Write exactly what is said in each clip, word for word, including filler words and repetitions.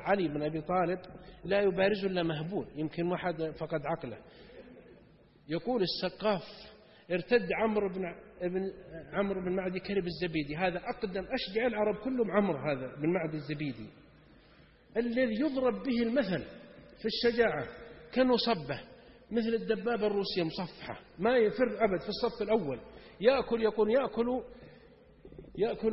علي بن أبي طالب لا يبارز إلا مهبول، يمكن واحد فقد عقله. يقول السقاف ارتد عمرو بن ابن عمرو بن معدي كرب الزبيدي، هذا أقدم أشجع العرب كلهم، عمرو هذا بن معدي الزبيدي الذي يضرب به المثل في الشجاعة، كنصبه مثل الدبابة الروسية مصفحة، ما يفر أبد في الصف الأول، يأكل يكون يأكل يأكل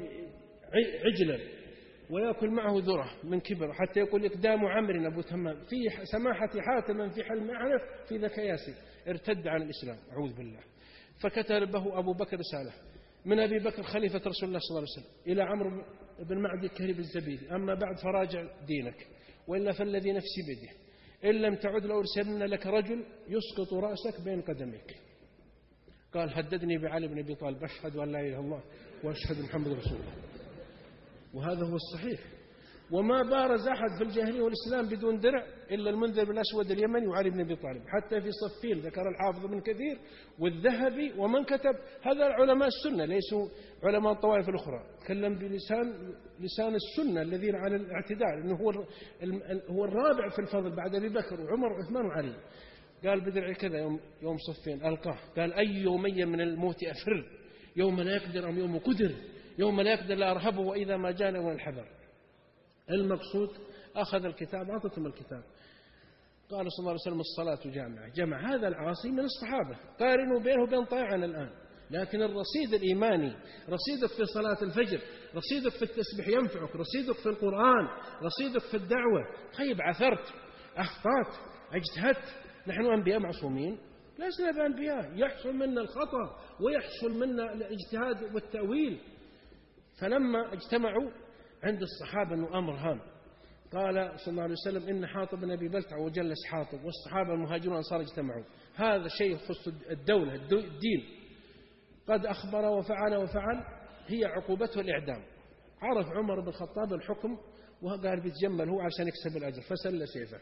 عجلا ويأكل معه ذرة من كبر، حتى يقول إقدام عمرو أبو تمام في سماحة حاتم في حلم أعنف في ذاك ياسي ارتد عن الإسلام أعوذ بالله. فكتبه أبو بكر رسالة من أبي بكر خليفة رسول الله صلى الله عليه وسلم إلى عمرو بن معدي كرب الزبيدي: أما بعد فراجع دينك، وإلا فالذي نفسي بيده إن لم تعد لأرسلن لك رجل يسقط رأسك بين قدميك. قال: هددني بعلي بن أبي طالب، أشهد أن لا إله إلا الله وأشهد محمد رسول الله. وهذا هو الصحيح. وما بارز أحد في الجاهلية والإسلام بدون درع إلا المنذر بن الأسود اليمني وعلي بن أبي طالب، حتى في صفين ذكر الحافظ بن كثير والذهبي ومن كتب. هذا علماء السنة ليسوا علماء الطوائف الأخرى، تكلم بلسان لسان السنة الذين على الاعتدال، إنه هو هو الرابع في الفضل بعد أبي بكر وعمر وعثمان وعلي. قال: بدرع كذا يوم يوم صفين ألقاه. قال: أي يومي من الموت أفر، يوم لا يقدر أم يوم قدر، يوم لا يقدر لا أرهبه وإذا ما جانا من الحذر. المقصود أخذ الكتاب، أعطتهم الكتاب. قال صلى الله عليه وسلم: الصلاة جامعة. جمع هذا العاصي من الصحابة، قارنوا بينه وبين طائعنا الآن. لكن الرصيد الإيماني، رصيدك في صلاة الفجر، رصيدك في التسبيح ينفعك، رصيدك في القرآن، رصيدك في الدعوة. طيب عثرت، أخطأت، اجتهدت، نحن أنبياء معصومين؟ لسنا بأنبياء، يحصل منا الخطأ ويحصل منا الاجتهاد والتأويل. فلما اجتمعوا عند الصحابة أنه أمر هام، قال صلى الله عليه وسلم: إن حاطب بن أبي بلتع وجلس حاطب والصحابة المهاجرون والأنصار اجتمعوا، هذا شيء يخص الدولة الدين، قد أخبر وفعل وفعل، هي عقوبته الإعدام. عرف عمر بن الخطاب الحكم وقال بيتجمل هو عشان يكسب الأجر، فسل سيفه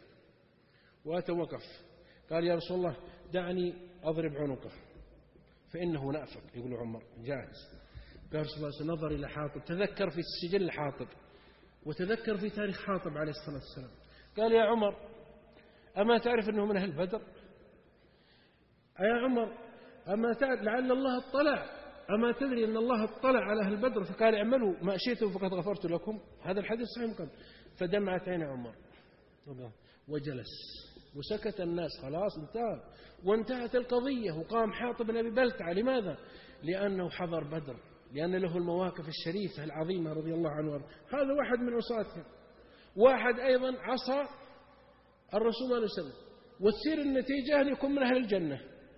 وأتوقف. قال: يا رسول الله دعني أضرب عنقه فإنه نأفق. يقول عمر: جاهز. قال صلى الله عليه وسلم: نظر إلى حاطب، تذكر في السجل حاطب وتذكر في تاريخ حاطب عليه الصلاة والسلام. قال: يا عمر أما تعرف أنه من أهل بدر؟ يا عمر أما تعرف لعل الله اطلع، أما تدري أن الله اطلع على أهل بدر فقال: اعملوا ما شئتم فقد غفرت لكم. هذا الحديث صحيح قبل. فدمعت عين عمر وجلس وسكت الناس، خلاص انتهى وانتهت القضية. وقام حاطب بن أبي بلتع. لماذا؟ لأنه حضر بدر، لأن له المواقف الشريفة العظيمة رضي الله عنه. هذا واحد من عصاته. واحد أيضا عصى الرسول صلى الله عليه وسلم، وتصير النتيجة أن يكون من أهل الجنة.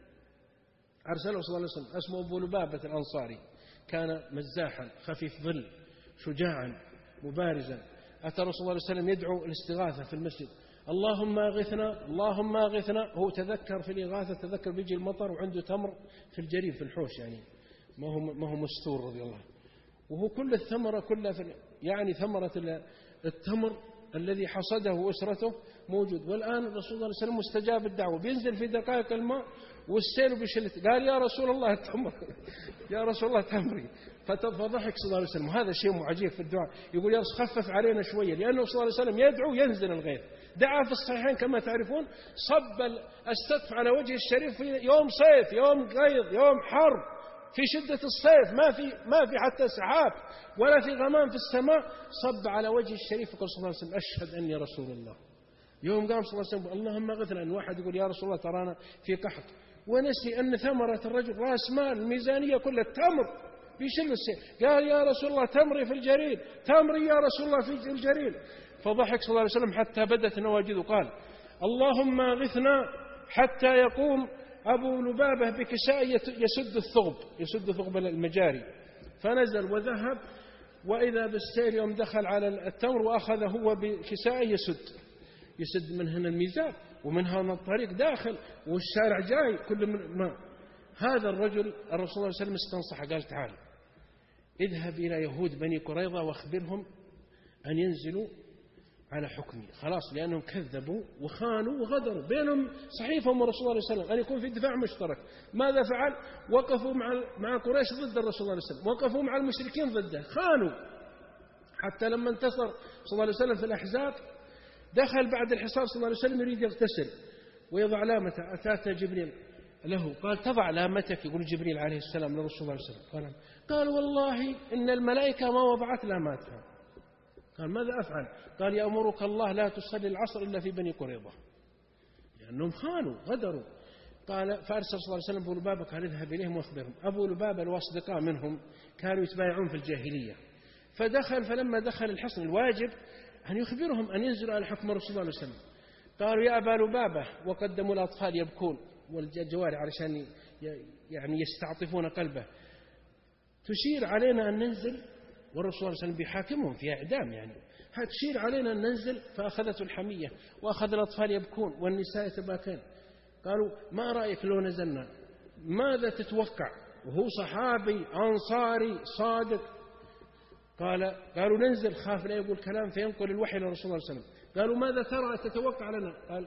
أرسله صلى الله عليه وسلم اسمه أبو لبابة الأنصاري، كان مزاحا خفيف ظل شجاعا مبارزا. أتى الرسول صلى الله عليه وسلم يدعو الاستغاثة في المسجد: اللهم اغثنا اللهم اغثنا. هو تذكر في الإغاثة، تذكر بيجي المطر وعنده تمر في الجريب في الحوش، يعني ما هو ما هو مستور رضي الله. وهو كل الثمرة كلها في يعني ثمرة التمر الذي حصده أسرته موجود. والآن الرسول صلى الله عليه وسلم مستجاب الدعوة، بينزل في دقائق الماء والسيل بشلت. قال: يا رسول الله التمر يا رسول الله تمري. فضحك صلى الله عليه وسلم. هذا شيء عجيب في الدعاء، يقول: يا رسول خفف علينا شوية، لأنه صلى الله عليه وسلم يدعو ينزل الغيث. دعا في الصحيحين كما تعرفون، صب السقف على وجه الشريف في يوم صيف، يوم غيظ، يوم حر، في شدة الصيف، ما في ما في حتى سحاب ولا في غمام في السماء، صب على وجه الشريف وقال صلى الله عليه وسلم: أشهد أني رسول الله. يوم قام صلى الله عليه وسلم: اللهم اغثنا. أن واحد يقول: يا رسول الله ترانا في قحط، ونسي أن ثمرة الرجل رأس مال الميزانية كلها التمر، بيشل السيف. قال: يا رسول الله تمري في الجريد، تمري يا رسول الله في الجريد. فضحك صلى الله عليه وسلم حتى بدت نواجذه. قال: اللهم اغثنا، حتى يقوم أبو لبابة بكساء يسد الثغب، يسد ثغب المجاري. فنزل وذهب، وإذا بالسير يوم دخل على التمر وأخذ هو بكساء يسد يسد من هنا الميزان ومن هنا الطريق داخل والشارع جاي كل من ما. هذا الرجل الرسول صلى الله عليه وسلم استنصح، قال: تعال اذهب إلى يهود بني قريظة واخبرهم أن ينزلوا على حكمي، خلاص، لأنهم كذبوا وخانوا وغدروا بينهم صحيفهم ورسول الله صلى الله عليه وسلم، أن يكون في دفاع مشترك. ماذا فعل؟ وقفوا مع مع قريش ضد الرسول صلى الله عليه وسلم، وقفوا مع المشركين ضده، خانوا حتى لما انتصر صلى الله عليه وسلم في الأحزاب دخل بعد الحصار صلى الله عليه وسلم يريد يغتسل ويضع علامته، أتاته جبريل له قال تضع علامتك، يقول جبريل عليه السلام لرسول الله صلى الله عليه وسلم، قال قال والله إن الملائكة ما وضعت علاماتها. قال ماذا أفعل؟ قال يأمرك الله لا تصلي العصر إلا في بني قريظة، لأنهم خانوا غدروا. قال فأرسل صلى الله عليه وسلم أبو لبابة قال اذهب إليهم واخبرهم. أبو لبابة الواصدقاء منهم كانوا يتبايعون في الجاهلية، فدخل فلما دخل الحصن الواجب أن يخبرهم أن ينزلوا على حكم رسول الله عليه وسلم. قالوا يا أبا لبابة، وقدموا الأطفال يبكون والجواري علشان يعني يستعطفون قلبه، تشير علينا أن ننزل والرسول صلى الله عليه وسلم بيحاكمهم في إعدام، يعني تشير علينا أن ننزل. فأخذته الحمية وأخذ الأطفال يبكون والنساء يتباكين. قالوا ما رأيك لو نزلنا؟ ماذا تتوقع؟ وهو صحابي أنصاري صادق. قال قالوا ننزل خاف لا يقول كلام فينقل الوحي للرسول صلى الله عليه وسلم. قالوا ماذا ترى تتوقع لنا؟ قال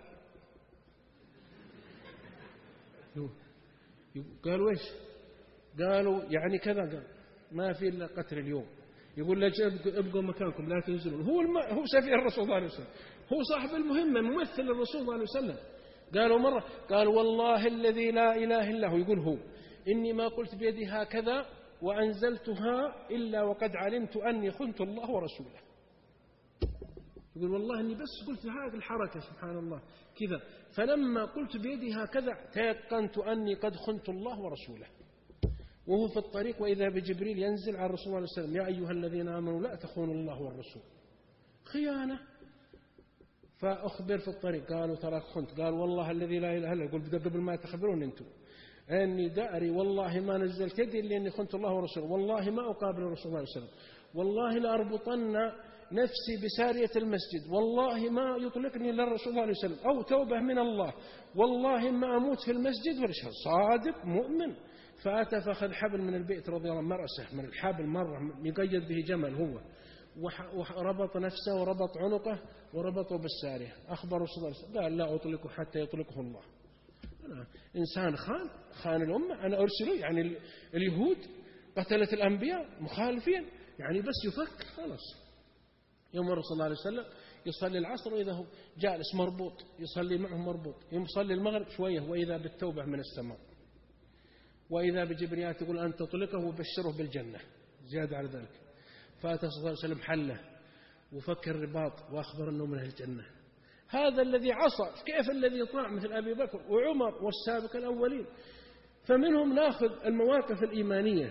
قالوا ايش؟ قالوا يعني كذا. قال ما في الا قتل اليوم. يقول لك ابقوا مكانكم لا تنزلون. هو الم... هو سفير الرسول صلى الله عليه وسلم، هو صاحب المهمة، ممثل الرسول صلى الله عليه وسلم. قالوا مرة قال والله الذي لا إله إلا هو، يقول هو إني ما قلت بيدي هكذا وأنزلتها إلا وقد علمت أني خنت الله ورسوله. يقول والله إني بس قلت هذه الحركة سبحان الله كذا، فلما قلت بيدي هكذا تيقنت أني قد خنت الله ورسوله. وهو في الطريق وإذا بجبريل ينزل على الرسول صلى الله عليه وسلم يا أيها الذين آمنوا لا تخونوا الله والرسول، خيانة. فأخبر في الطريق قالوا تراك خنت. قال والله الذي لا إله إلا هو، يقول قبل ما تخبرون أنتم أني داري والله ما نزلت يدي إلا أني خنت الله ورسوله، والله ما أقابل الرسول صلى الله عليه وسلم، والله لأربطن نفسي بسارية المسجد، والله ما يطلقني إلا الرسول صلى الله عليه وسلم، أو توبة من الله، والله ما أموت في المسجد ولا شيء. صادق مؤمن. فأتى فأخذ حبل من البيت رضي الله عنه، مرأسه من الحبل مرة يقيد به جمل هو، وربط نفسه وربط عنقه وربطه بالسارية. أخبر رسول الله صلى الله عليه وسلم قال لا أطلقه حتى يطلقه الله. أنا إنسان خان خان الأمة، أنا أرسله يعني اليهود قتلت الأنبياء مخالفين، يعني بس يفك خلاص. يوم الرسول صلى الله عليه وسلم يصلي العصر وإذا هو جالس مربوط يصلي معهم مربوط، يصلي المغرب شوية وإذا بالتوبة من السماء، وإذا بجبريل تقول أن تطلقه وبشره بالجنة زيادة على ذلك. فأتى صلى الله عليه وسلم حله وفك الرباط وأخبر أنه من الجنة. هذا الذي عصى، كيف الذي يطاع مثل أبي بكر وعمر والسابق الأولين؟ فمنهم نأخذ المواقف الإيمانية.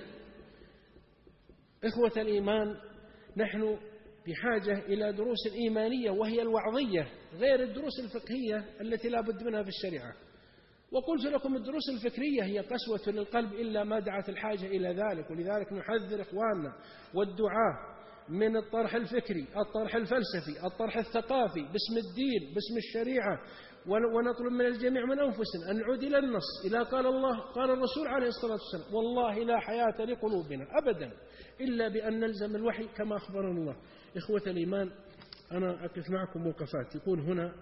إخوة الإيمان، نحن بحاجة إلى دروس إيمانية وهي الوعظية غير الدروس الفقهية التي لا بد منها في الشريعة. وقلت لكم الدروس الفكرية هي قسوة للقلب إلا ما دعت الحاجة إلى ذلك، ولذلك نحذر إخواننا والدعاة من الطرح الفكري، الطرح الفلسفي، الطرح الثقافي باسم الدين باسم الشريعة. ونطلب من الجميع من أنفسنا أن نعود إلى النص، إلى قال الله قال الرسول عليه الصلاة والسلام. والله لا حياة لقلوبنا أبدا إلا بأن نلزم الوحي كما أخبرنا الله. إخوة الإيمان، أنا أقف معكم وقفات. يقول هنا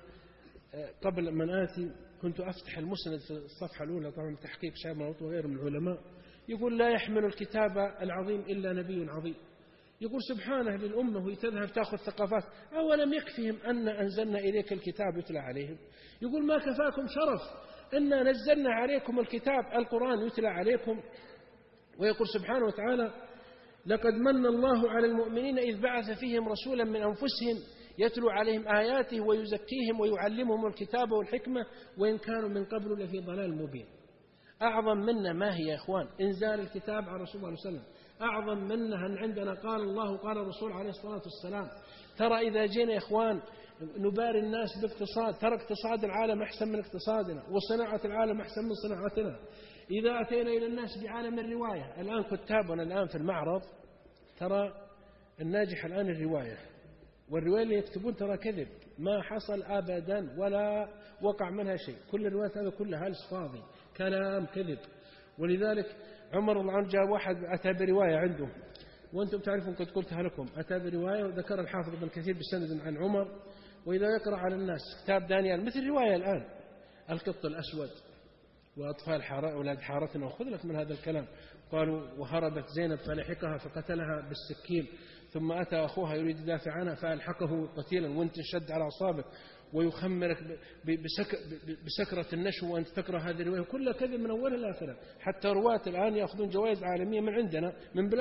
قبل من آتي كنت أفتح المسند في الصفحة الأولى، طبعا تحقيق شامل وغيره من العلماء، يقول لا يحمل الكتاب العظيم إلا نبي عظيم. يقول سبحانه للأمة وهي تذهب تأخذ ثقافات، أولم يكفهم أن أنزلنا إليك الكتاب يتلى عليهم؟ يقول ما كفاكم شرف أن نزلنا عليكم الكتاب القرآن يتلى عليكم. ويقول سبحانه وتعالى لقد من الله على المؤمنين إذ بعث فيهم رسولا من أنفسهم يتلو عليهم آياته ويزكيهم ويعلمهم الكتاب والحكمة وإن كانوا من قبل لفي ضلال مبين. أعظم منا ما هي يا إخوان؟ إنزال الكتاب على رسول الله صلى الله عليه وسلم. أعظم منها أن عندنا قال الله قال الرسول عليه الصلاة والسلام. ترى إذا جينا يا إخوان نباري الناس باقتصاد، ترى اقتصاد العالم أحسن من اقتصادنا، وصناعة العالم أحسن من صناعتنا. إذا أتينا إلى الناس بعالم الرواية، الآن كتابنا الآن في المعرض ترى الناجح الآن الرواية، والرواية اللي يكتبون ترى كذب، ما حصل أبدا ولا وقع منها شيء، كل الروايات هذا كلها هلس فاضي كلام كذب. ولذلك عمر الله عنه جاء واحد أتى برواية عنده، وأنتم تعرفون قد قلتها لكم، أتى برواية وذكر الحافظ ابن كثير بسند عن عمر، وإذا يقرأ على الناس كتاب دانيال مثل رواية الآن القط الأسود وأطفال حارة أولاد حارتنا، وخذ لك من هذا الكلام. قالوا وهربت زينب فلحقها فقتلها بالسكين ثم أتى أخوها يريد يدافع عنها فألحقه قتيلا وأنت شد على أعصابك ويخمرك بسك بسكرة النشو وأنت تكره هذه الرواية، كلها كذب من أولها لآخرها. حتى رواة الآن يأخذون جوائز عالمية من عندنا من بلاد